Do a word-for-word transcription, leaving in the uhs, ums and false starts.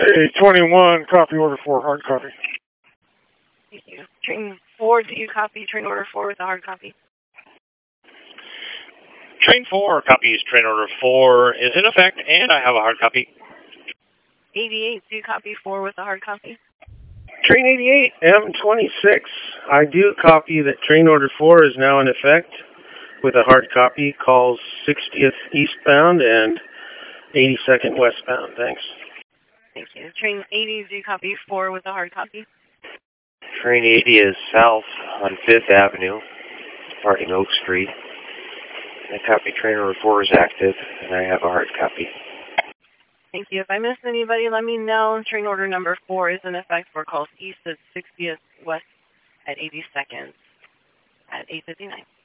A twenty-one, copy order four, hard copy. Thank you. Train four, do you copy train order four with a hard copy? Train four copies train order four is in effect, and I have a hard copy. eighty-eight, do you copy four with a hard copy? Train eighty-eight, M twenty-six. I do copy that train order four is now in effect with a hard copy. Calls sixtieth eastbound and eighty-second westbound. Thanks. Thank you. Train eighty, do you copy four with a hard copy? Train eighty is south on fifth Avenue, departing Oak Street. I copy train order four is active, and I have a hard copy. Thank you. If I missed anybody, let me know. Train order number four is in effect for calls east at sixtieth west at eighty-second at eight fifty-nine.